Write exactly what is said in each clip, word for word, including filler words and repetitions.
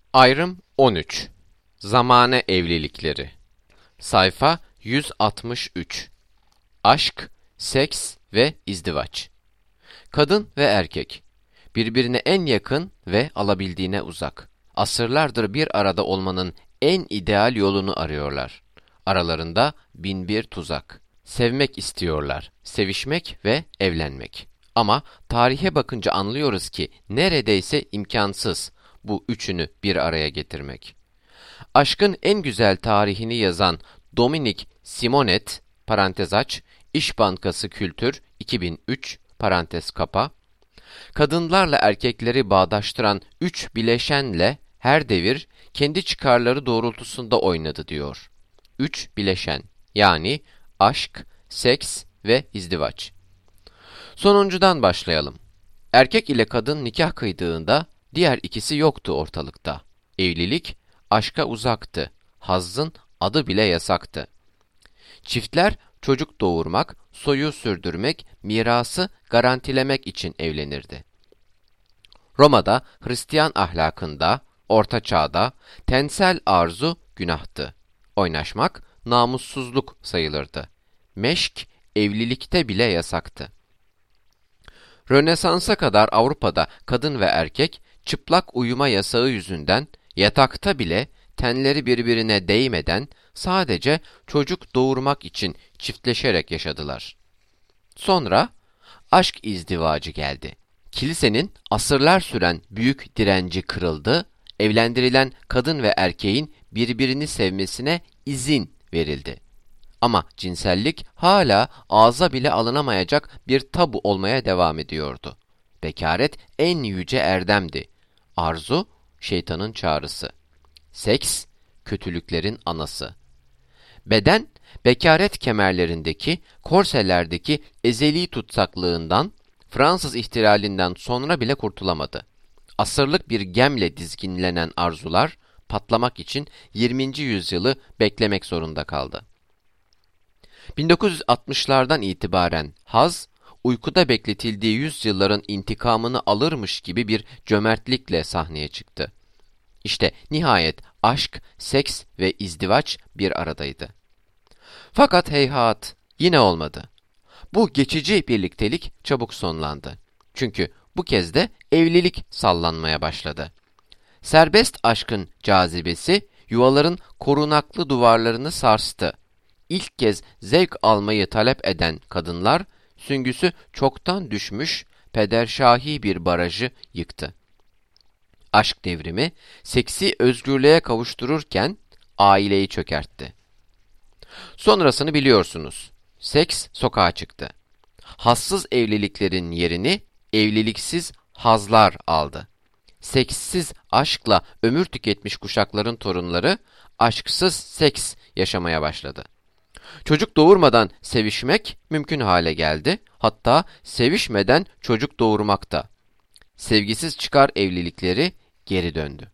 Ayrım on üç. Zamane evlilikleri. Sayfa yüz altmış üç. Aşk, seks ve izdivaç. Kadın ve erkek. Birbirine en yakın ve alabildiğine uzak. Asırlardır bir arada olmanın en ideal yolunu arıyorlar. Aralarında bin bir tuzak. Sevmek istiyorlar, sevişmek ve evlenmek. Ama tarihe bakınca anlıyoruz ki neredeyse imkansız bu üçünü bir araya getirmek. Aşkın en güzel tarihini yazan Dominic Simonet, parantez aç, İş Bankası Kültür, iki bin üç, parantez kapa, kadınlarla erkekleri bağdaştıran üç bileşenle her devir kendi çıkarları doğrultusunda oynadı diyor. Üç bileşen, yani aşk, seks ve izdivaç. Sonuncudan başlayalım. Erkek ile kadın nikah kıydığında diğer ikisi yoktu ortalıkta. Evlilik aşka uzaktı. Hazzın adı bile yasaktı. Çiftler çocuk doğurmak, soyu sürdürmek, mirası garantilemek için evlenirdi. Roma'da Hristiyan ahlakında, Orta Çağ'da tensel arzu günahtı. Oynaşmak namussuzluk sayılırdı. Meşk evlilikte bile yasaktı. Rönesans'a kadar Avrupa'da kadın ve erkek çıplak uyuma yasağı yüzünden yatakta bile tenleri birbirine değmeden sadece çocuk doğurmak için çiftleşerek yaşadılar. Sonra aşk izdivacı geldi. Kilisenin asırlar süren büyük direnci kırıldı, evlendirilen kadın ve erkeğin birbirini sevmesine izin verildi. Ama cinsellik hala ağza bile alınamayacak bir tabu olmaya devam ediyordu. Bekaret en yüce erdemdi. Arzu, şeytanın çağrısı. Seks, kötülüklerin anası. Beden, bekaret kemerlerindeki, korselerdeki ezeli tutsaklığından, Fransız ihtilalinden sonra bile kurtulamadı. Asırlık bir gemle dizginlenen arzular, patlamak için yirminci yüzyılı beklemek zorunda kaldı. bin dokuz yüz altmışlardan itibaren haz, uykuda bekletildiği yüzyılların intikamını alırmış gibi bir cömertlikle sahneye çıktı. İşte nihayet aşk, seks ve izdivaç bir aradaydı. Fakat heyhat, yine olmadı. Bu geçici birliktelik çabuk sonlandı. Çünkü bu kez de evlilik sallanmaya başladı. Serbest aşkın cazibesi yuvaların korunaklı duvarlarını sarstı. İlk kez zevk almayı talep eden kadınlar, süngüsü çoktan düşmüş pederşahi bir barajı yıktı. Aşk devrimi, seksi özgürlüğe kavuştururken aileyi çökertti. Sonrasını biliyorsunuz. Seks sokağa çıktı. Hassız evliliklerin yerini evliliksiz hazlar aldı. Seksiz aşkla ömür tüketmiş kuşakların torunları aşksız seks yaşamaya başladı. Çocuk doğurmadan sevişmek mümkün hale geldi. Hatta sevişmeden çocuk doğurmak da. Sevgisiz çıkar evlilikleri geri döndü.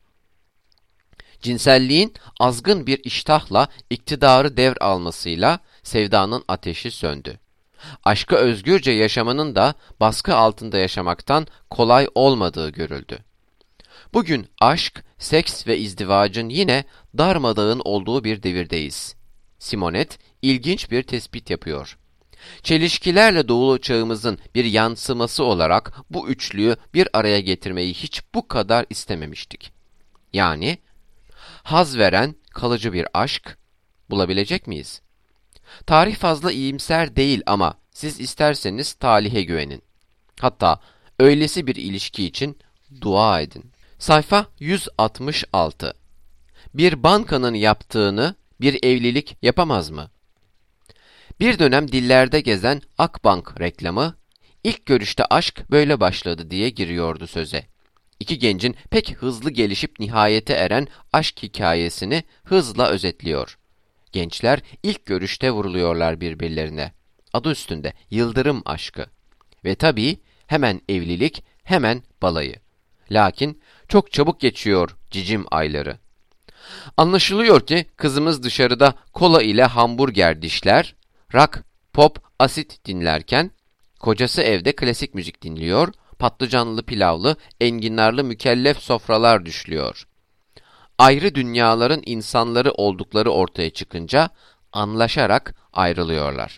Cinselliğin azgın bir iştahla iktidarı devralmasıyla sevdanın ateşi söndü. Aşkı özgürce yaşamanın da baskı altında yaşamaktan kolay olmadığı görüldü. Bugün aşk, seks ve izdivacın yine darmadağın olduğu bir devirdeyiz. Simonet ilginç bir tespit yapıyor. Çelişkilerle dolu çağımızın bir yansıması olarak bu üçlüyü bir araya getirmeyi hiç bu kadar istememiştik. Yani haz veren kalıcı bir aşk bulabilecek miyiz? Tarih fazla iyimser değil ama siz isterseniz talihe güvenin. Hatta öylesi bir ilişki için dua edin. Sayfa yüz altmış altı. Bir bankanın yaptığını bir evlilik yapamaz mı? Bir dönem dillerde gezen Akbank reklamı, ilk görüşte aşk böyle başladı diye giriyordu söze. İki gencin pek hızlı gelişip nihayete eren aşk hikayesini hızla özetliyor. Gençler ilk görüşte vuruluyorlar birbirlerine. Adı üstünde yıldırım aşkı. Ve tabii hemen evlilik, hemen balayı. Lakin çok çabuk geçiyor cicim ayları. Anlaşılıyor ki kızımız dışarıda kola ile hamburger dişler, rock, pop, asit dinlerken, kocası evde klasik müzik dinliyor, patlıcanlı pilavlı, enginarlı mükellef sofralar düşlüyor. ayrı dünyaların insanları oldukları ortaya çıkınca anlaşarak ayrılıyorlar.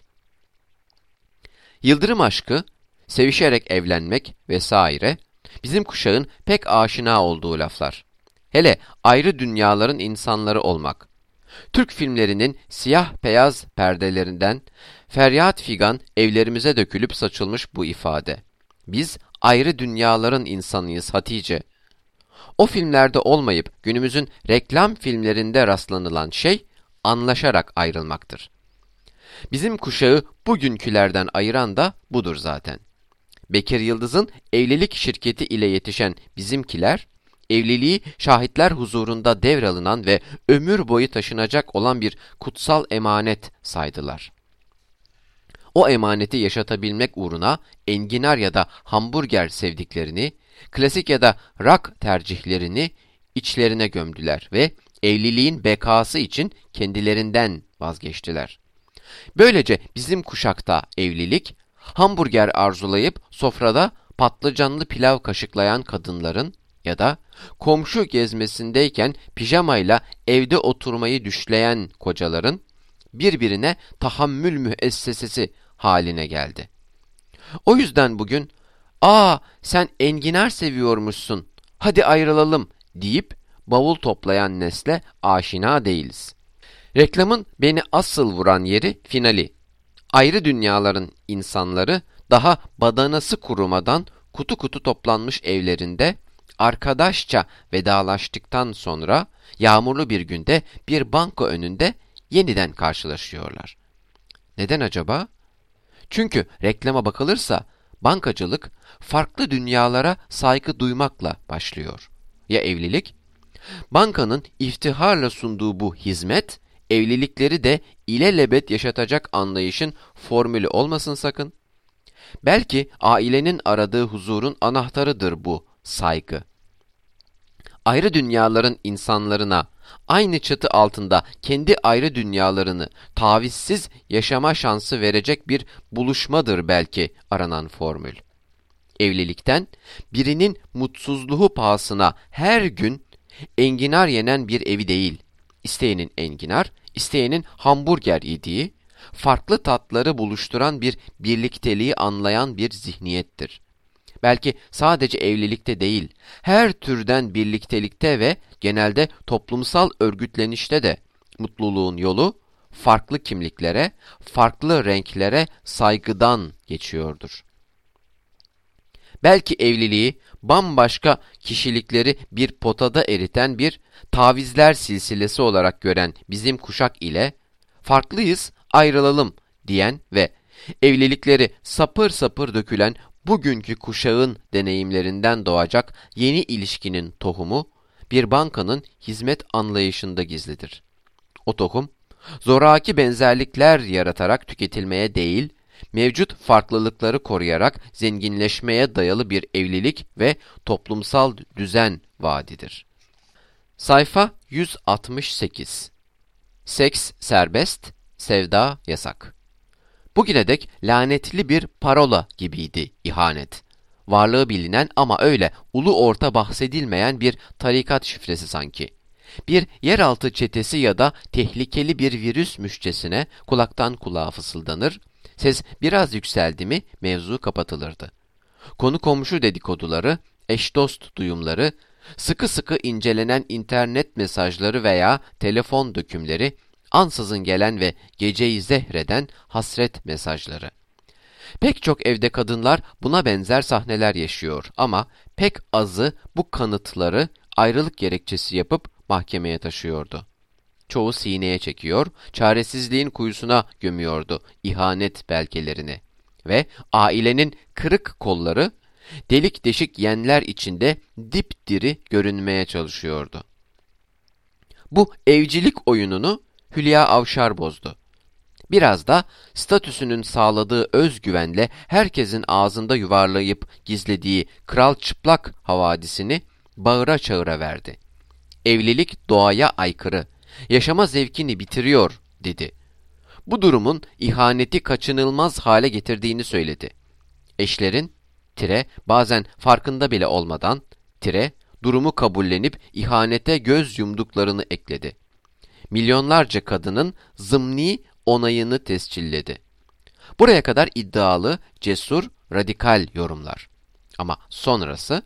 Yıldırım aşkı, sevişerek evlenmek vesaire bizim kuşağın pek aşina olduğu laflar. Hele ayrı dünyaların insanları olmak. Türk filmlerinin siyah beyaz perdelerinden feryat figan evlerimize dökülüp saçılmış bu ifade. Biz ayrı dünyaların insanıyız Hatice. O filmlerde olmayıp günümüzün reklam filmlerinde rastlanılan şey anlaşarak ayrılmaktır. Bizim kuşağı bugünkülerden ayıran da budur zaten. Bekir Yıldız'ın evlilik şirketi ile yetişen bizimkiler, evliliği şahitler huzurunda devralınan ve ömür boyu taşınacak olan bir kutsal emanet saydılar. O emaneti yaşatabilmek uğruna enginar ya da hamburger sevdiklerini, klasik ya da rock tercihlerini içlerine gömdüler ve evliliğin bekası için kendilerinden vazgeçtiler. Böylece bizim kuşakta evlilik, hamburger arzulayıp sofrada patlıcanlı pilav kaşıklayan kadınların ya da komşu gezmesindeyken pijamayla evde oturmayı düşleyen kocaların birbirine tahammül müessesesi haline geldi. O yüzden bugün, "Aa, sen enginar seviyormuşsun, hadi ayrılalım," deyip bavul toplayan nesle aşina değiliz. Reklamın beni asıl vuran yeri finali. Ayrı dünyaların insanları daha badanası kurumadan kutu kutu toplanmış evlerinde arkadaşça vedalaştıktan sonra yağmurlu bir günde bir banka önünde yeniden karşılaşıyorlar. Neden acaba? Çünkü reklama bakılırsa bankacılık farklı dünyalara saygı duymakla başlıyor. Ya evlilik? Bankanın iftiharla sunduğu bu hizmet, evlilikleri de ilelebet yaşatacak anlayışın formülü olmasın sakın. Belki ailenin aradığı huzurun anahtarıdır bu saygı. Ayrı dünyaların insanlarına aynı çatı altında kendi ayrı dünyalarını tavizsiz yaşama şansı verecek bir buluşmadır belki aranan formül. Evlilikten birinin mutsuzluğu pahasına her gün enginar yenen bir evi değil, isteyenin enginar, isteyenin hamburger yediği, farklı tatları buluşturan bir birlikteliği anlayan bir zihniyettir. Belki sadece evlilikte değil, her türden birliktelikte ve genelde toplumsal örgütlenişte de mutluluğun yolu farklı kimliklere, farklı renklere saygıdan geçiyordur. Belki evliliği bambaşka kişilikleri bir potada eriten bir tavizler silsilesi olarak gören bizim kuşak ile farklıyız, ayrılalım diyen ve evlilikleri sapır sapır dökülen bugünkü kuşağın deneyimlerinden doğacak yeni ilişkinin tohumu bir bankanın hizmet anlayışında gizlidir. O tohum, zoraki benzerlikler yaratarak tüketilmeye değil, mevcut farklılıkları koruyarak zenginleşmeye dayalı bir evlilik ve toplumsal düzen vaadidir. Sayfa yüz altmış sekiz. Seks serbest, sevda yasak. Bugüne dek lanetli bir parola gibiydi ihanet. Varlığı bilinen ama öyle ulu orta bahsedilmeyen bir tarikat şifresi sanki. Bir yeraltı çetesi ya da tehlikeli bir virüsmüşçesine kulaktan kulağa fısıldanır, ses biraz yükseldi mi mevzu kapatılırdı. Konu komşu dedikoduları, eş dost duyumları, sıkı sıkı incelenen internet mesajları veya telefon dökümleri, ansızın gelen ve geceyi zehreden hasret mesajları. Pek çok evde kadınlar buna benzer sahneler yaşıyor ama pek azı bu kanıtları ayrılık gerekçesi yapıp mahkemeye taşıyordu. Çoğu sineye çekiyor, çaresizliğin kuyusuna gömüyordu ihanet belgelerini ve ailenin kırık kolları delik deşik yenler içinde dipdiri görünmeye çalışıyordu. Bu evcilik oyununu Hülya Avşar bozdu. Biraz da statüsünün sağladığı özgüvenle herkesin ağzında yuvarlayıp gizlediği kral çıplak havadisini bağıra çağıra verdi. Evlilik doğaya aykırı, yaşama zevkini bitiriyor dedi. Bu durumun ihaneti kaçınılmaz hale getirdiğini söyledi. Eşlerin, tire bazen farkında bile olmadan, tire durumu kabullenip ihanete göz yumduklarını ekledi. Milyonlarca kadının zımni onayını tescilledi. Buraya kadar iddialı, cesur, radikal yorumlar. Ama sonrası,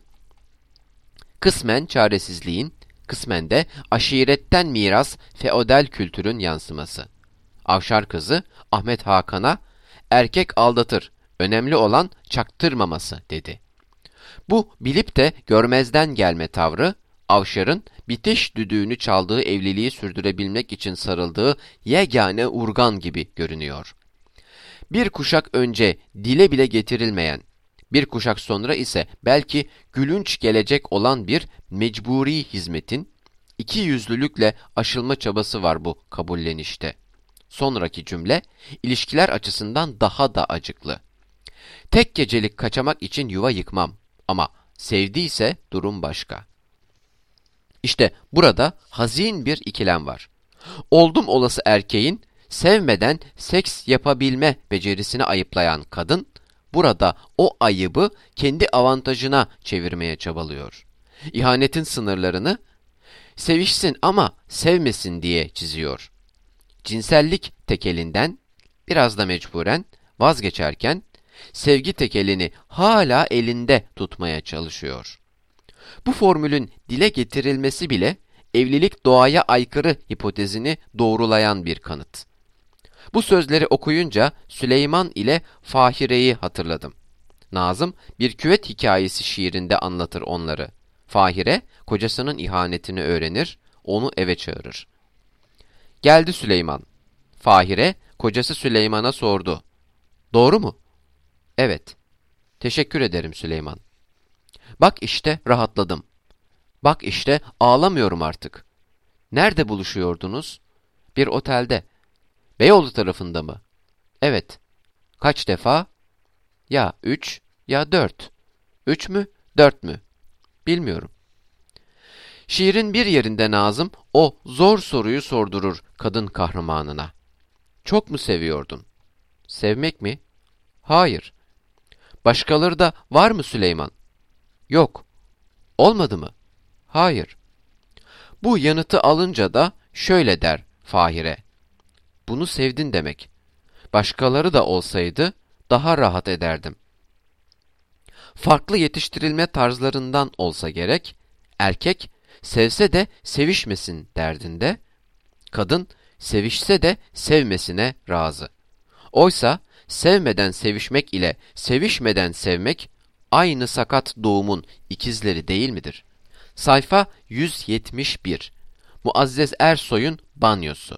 kısmen çaresizliğin, kısmen de aşiretten miras feodal kültürün yansıması. Avşar kızı Ahmet Hakan'a erkek aldatır, önemli olan çaktırmaması dedi. Bu bilip de görmezden gelme tavrı, Avşar'ın bitiş düdüğünü çaldığı evliliği sürdürebilmek için sarıldığı yegane urgan gibi görünüyor. Bir kuşak önce dile bile getirilmeyen, bir kuşak sonra ise belki gülünç gelecek olan bir mecburi hizmetin iki yüzlülükle aşılma çabası var bu kabullenişte. Sonraki cümle, ilişkiler açısından daha da acıklı. Tek gecelik kaçamak için yuva yıkmam ama sevdiyse durum başka. İşte burada hazin bir ikilem var. Oldum olası erkeğin sevmeden seks yapabilme becerisini ayıplayan kadın, burada o ayıbı kendi avantajına çevirmeye çabalıyor. İhanetin sınırlarını sevişsin ama sevmesin diye çiziyor. Cinsellik tekelinden, biraz da mecburen vazgeçerken, sevgi tekelini hala elinde tutmaya çalışıyor. Bu formülün dile getirilmesi bile evlilik doğaya aykırı hipotezini doğrulayan bir kanıt. Bu sözleri okuyunca Süleyman ile Fahire'yi hatırladım. Nazım bir küvet hikayesi şiirinde anlatır onları. Fahire kocasının ihanetini öğrenir, onu eve çağırır. Geldi Süleyman. Fahire kocası Süleyman'a sordu. Doğru mu? Evet. Teşekkür ederim Süleyman. Bak işte rahatladım. Bak işte ağlamıyorum artık. Nerede buluşuyordunuz? Bir otelde. Beyoğlu tarafında mı? Evet. Kaç defa? Ya üç ya dört. Üç mü, dört mü? Bilmiyorum. Şiirin bir yerinde Nazım o zor soruyu sordurur kadın kahramanına. Çok mu seviyordun? Sevmek mi? Hayır. Başkaları da var mı Süleyman? Yok. Olmadı mı? Hayır. Bu yanıtı alınca da şöyle der Fahire. Bunu sevdin demek. Başkaları da olsaydı daha rahat ederdim. Farklı yetiştirilme tarzlarından olsa gerek, erkek sevse de sevişmesin derdinde, kadın sevişse de sevmesine razı. Oysa sevmeden sevişmek ile sevişmeden sevmek aynı sakat doğumun ikizleri değil midir? Sayfa yüz yetmiş bir. Muazzez Ersoy'un banyosu.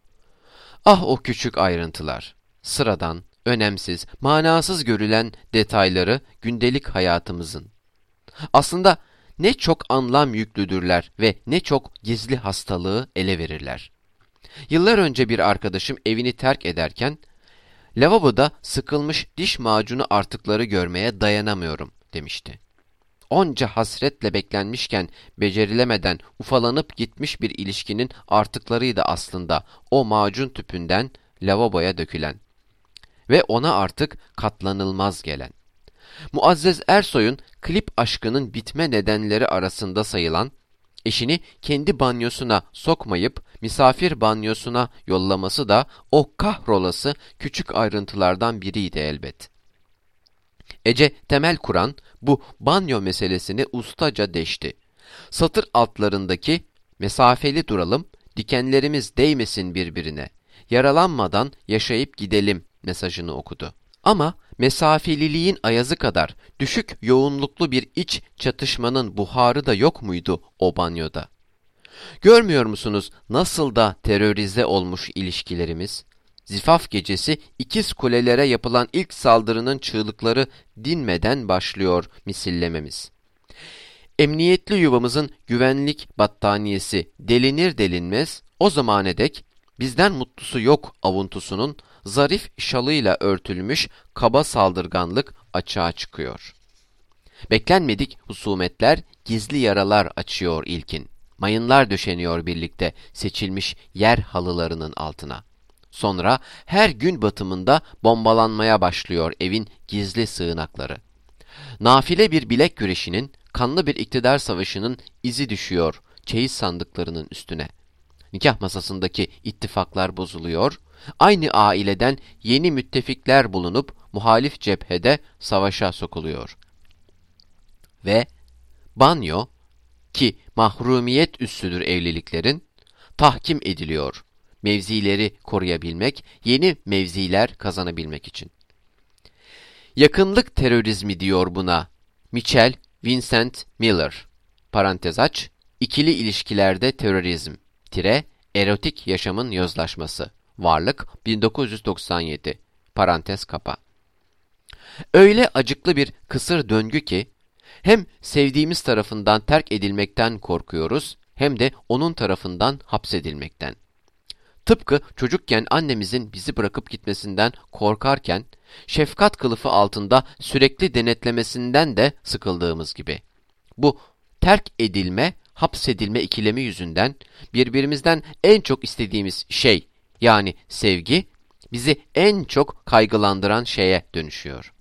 Ah o küçük ayrıntılar. Sıradan, önemsiz, manasız görülen detayları gündelik hayatımızın. Aslında ne çok anlam yüklüdürler ve ne çok gizli hastalığı ele verirler. Yıllar önce bir arkadaşım evini terk ederken, lavaboda sıkılmış diş macunu artıkları görmeye dayanamıyorum demişti. Onca hasretle beklenmişken becerilemeden ufalanıp gitmiş bir ilişkinin artıklarıydı aslında o macun tüpünden lavaboya dökülen ve ona artık katlanılmaz gelen. Muazzez Ersoy'un klip aşkının bitme nedenleri arasında sayılan, eşini kendi banyosuna sokmayıp misafir banyosuna yollaması da o kahrolası küçük ayrıntılardan biriydi elbet. Ece temel kuran bu banyo meselesini ustaca deşti. Satır altlarındaki mesafeli duralım, dikenlerimiz değmesin birbirine, yaralanmadan yaşayıp gidelim mesajını okudu. Ama mesafeliliğin ayazı kadar düşük yoğunluklu bir iç çatışmanın buharı da yok muydu o banyoda? Görmüyor musunuz nasıl da terörize olmuş ilişkilerimiz? Zifaf gecesi ikiz kulelere yapılan ilk saldırının çığlıkları dinmeden başlıyor misillememiz. Emniyetli yuvamızın güvenlik battaniyesi delinir delinmez o zamana dek bizden mutlusu yok avuntusunun zarif şalıyla örtülmüş kaba saldırganlık açığa çıkıyor. Beklenmedik husumetler gizli yaralar açıyor ilkin. Mayınlar döşeniyor birlikte seçilmiş yer halılarının altına. Sonra her gün batımında bombalanmaya başlıyor evin gizli sığınakları. Nafile bir bilek güreşinin kanlı bir iktidar savaşının izi düşüyor çeyiz sandıklarının üstüne. Nikah masasındaki ittifaklar bozuluyor, aynı aileden yeni müttefikler bulunup muhalif cephede savaşa sokuluyor. Ve banyo, ki mahrumiyet üssüdür evliliklerin, tahkim ediliyor, mevzileri koruyabilmek, yeni mevziler kazanabilmek için. Yakınlık terörizmi diyor buna Mitchell Vincent Miller, parantez aç, ikili ilişkilerde terörizm, tire, erotik yaşamın yozlaşması, Varlık, bin dokuz yüz doksan yedi, parantez kapa. Öyle acıklı bir kısır döngü ki, hem sevdiğimiz tarafından terk edilmekten korkuyoruz, hem de onun tarafından hapsedilmekten. Tıpkı çocukken annemizin bizi bırakıp gitmesinden korkarken, şefkat kılıfı altında sürekli denetlemesinden de sıkıldığımız gibi. Bu terk edilme, hapsedilme ikilemi yüzünden birbirimizden en çok istediğimiz şey, yani sevgi, bizi en çok kaygılandıran şeye dönüşüyor.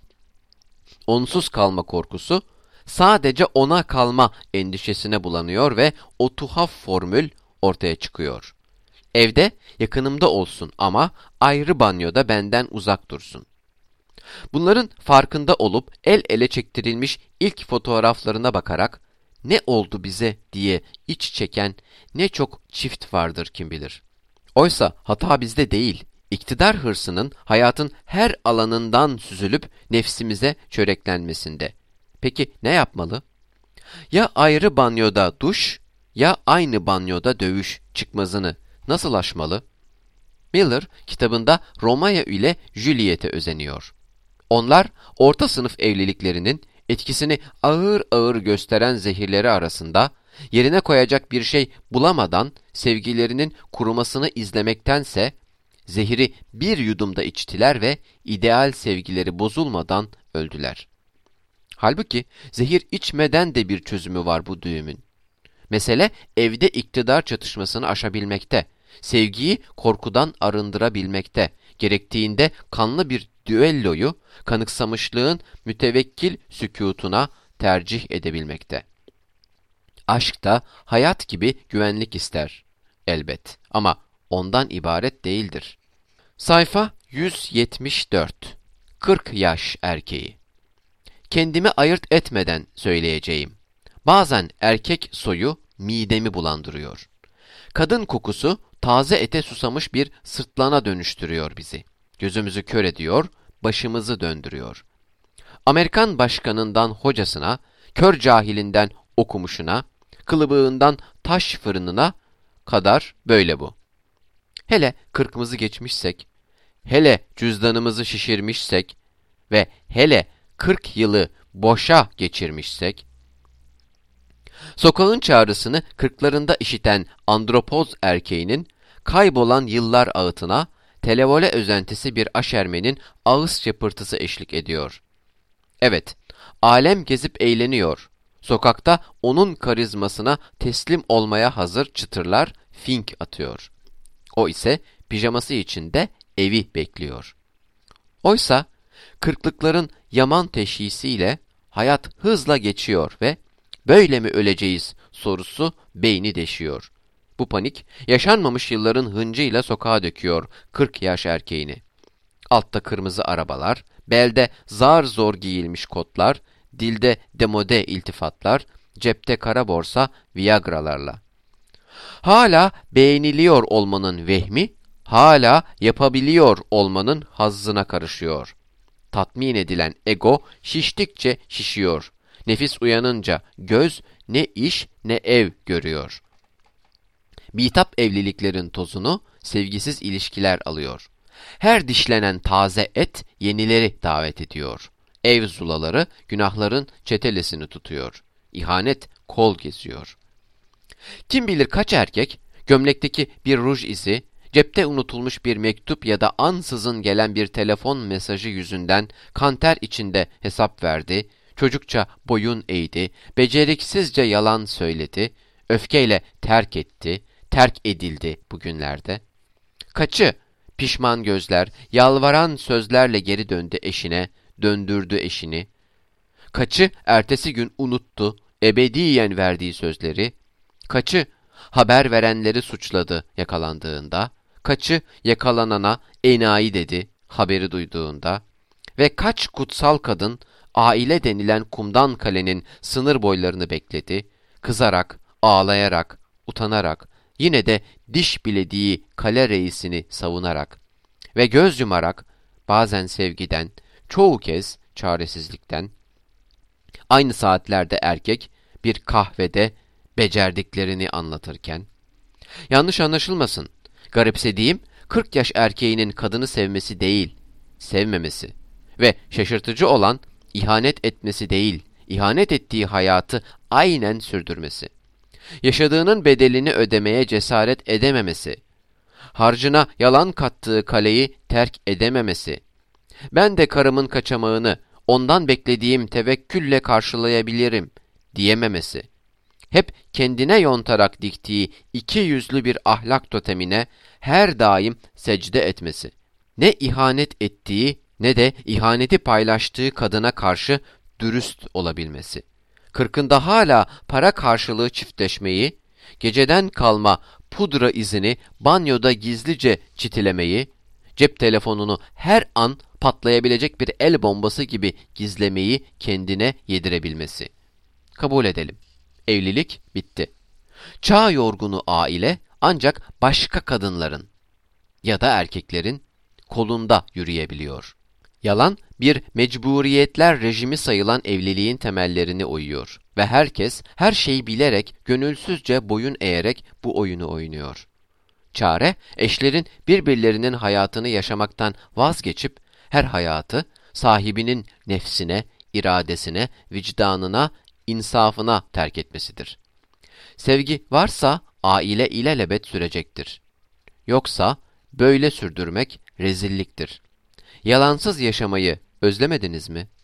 Onsuz kalma korkusu, sadece ona kalma endişesine bulanıyor ve o tuhaf formül ortaya çıkıyor. Evde yakınımda olsun ama ayrı banyoda benden uzak dursun. Bunların farkında olup el ele çektirilmiş ilk fotoğraflarına bakarak ne oldu bize diye iç çeken ne çok çift vardır kim bilir. Oysa hata bizde değil, iktidar hırsının hayatın her alanından süzülüp nefsimize çöreklenmesinde. Peki ne yapmalı? Ya ayrı banyoda duş, ya aynı banyoda dövüş çıkmazını nasıl aşmalı? Miller kitabında Romeo ile Juliet'e özeniyor. Onlar orta sınıf evliliklerinin etkisini ağır ağır gösteren zehirleri arasında yerine koyacak bir şey bulamadan sevgilerinin kurumasını izlemektense zehiri bir yudumda içtiler ve ideal sevgileri bozulmadan öldüler. Halbuki zehir içmeden de bir çözümü var bu düğümün. Mesele evde iktidar çatışmasını aşabilmekte, sevgiyi korkudan arındırabilmekte, gerektiğinde kanlı bir düelloyu kanıksamışlığın mütevekkil sükûtuna tercih edebilmekte. Aşk da hayat gibi güvenlik ister elbet ama ondan ibaret değildir. Sayfa yüz yetmiş dört. kırk yaş erkeği. Kendimi ayırt etmeden söyleyeceğim. Bazen erkek soyu midemi bulandırıyor. Kadın kokusu taze ete susamış bir sırtlana dönüştürüyor bizi. Gözümüzü kör ediyor, başımızı döndürüyor. Amerikan başkanından hocasına, kör cahilinden okumuşuna, kılıbığından taş fırınına kadar böyle bu. Hele kırkımızı geçmişsek, hele cüzdanımızı şişirmişsek ve hele kırk yılı boşa geçirmişsek, sokağın çağrısını kırklarında işiten andropoz erkeğinin kaybolan yıllar ağıtına televole özentisi bir aşermenin ağız çapırtısı eşlik ediyor. Evet, alem gezip eğleniyor. Sokakta onun karizmasına teslim olmaya hazır çıtırlar fink atıyor. O ise pijaması içinde evi bekliyor. Oysa kırklıkların yaman teşhisiyle hayat hızla geçiyor ve böyle mi öleceğiz sorusu beyni deşiyor. Bu panik yaşanmamış yılların hıncıyla sokağa döküyor kırk yaş erkeğini. Altta kırmızı arabalar, belde zar zor giyilmiş kotlar, dilde demode iltifatlar, cepte kara borsa viagralarla. Hala beğeniliyor olmanın vehmi, hala yapabiliyor olmanın hazzına karışıyor. Tatmin edilen ego şiştikçe şişiyor. Nefis uyanınca göz ne iş ne ev görüyor. Bitap evliliklerin tozunu sevgisiz ilişkiler alıyor. Her dişlenen taze et yenileri davet ediyor. Ev zulaları günahların çetelesini tutuyor. İhanet kol geziyor. Kim bilir kaç erkek gömlekteki bir ruj izi, cepte unutulmuş bir mektup ya da ansızın gelen bir telefon mesajı yüzünden kanter içinde hesap verdi, çocukça boyun eğdi, beceriksizce yalan söyledi, öfkeyle terk etti, terk edildi bugünlerde. Kaçı pişman gözler, yalvaran sözlerle geri döndü eşine, döndürdü eşini. Kaçı ertesi gün unuttu ebediyen verdiği sözleri, kaçı haber verenleri suçladı yakalandığında, kaçı yakalanana enayi dedi haberi duyduğunda ve kaç kutsal kadın aile denilen kumdan kalenin sınır boylarını bekledi, kızarak, ağlayarak, utanarak, yine de diş bilediği kale reisini savunarak ve göz yumarak bazen sevgiden, çoğu kez çaresizlikten, aynı saatlerde erkek bir kahvede becerdiklerini anlatırken, yanlış anlaşılmasın, garipsediğim kırk yaş erkeğinin kadını sevmesi değil, sevmemesi ve şaşırtıcı olan ihanet etmesi değil, ihanet ettiği hayatı aynen sürdürmesi, yaşadığının bedelini ödemeye cesaret edememesi, harcına yalan kattığı kaleyi terk edememesi, ben de karımın kaçamağını ondan beklediğim tevekkülle karşılayabilirim diyememesi, hep kendine yontarak diktiği iki yüzlü bir ahlak totemine her daim secde etmesi, ne ihanet ettiği ne de ihaneti paylaştığı kadına karşı dürüst olabilmesi, kırkında hala para karşılığı çiftleşmeyi, geceden kalma pudra izini banyoda gizlice çitilemeyi, cep telefonunu her an patlayabilecek bir el bombası gibi gizlemeyi kendine yedirebilmesi. Kabul edelim. Evlilik bitti. Çağ yorgunu aile ancak başka kadınların ya da erkeklerin kolunda yürüyebiliyor. Yalan bir mecburiyetler rejimi sayılan evliliğin temellerini oyuyor ve herkes her şeyi bilerek gönülsüzce boyun eğerek bu oyunu oynuyor. Çare, eşlerin birbirlerinin hayatını yaşamaktan vazgeçip her hayatı sahibinin nefsine, iradesine, vicdanına, insafına terk etmesidir. Sevgi varsa aile ilelebet sürecektir. Yoksa böyle sürdürmek rezilliktir. Yalansız yaşamayı özlemediniz mi?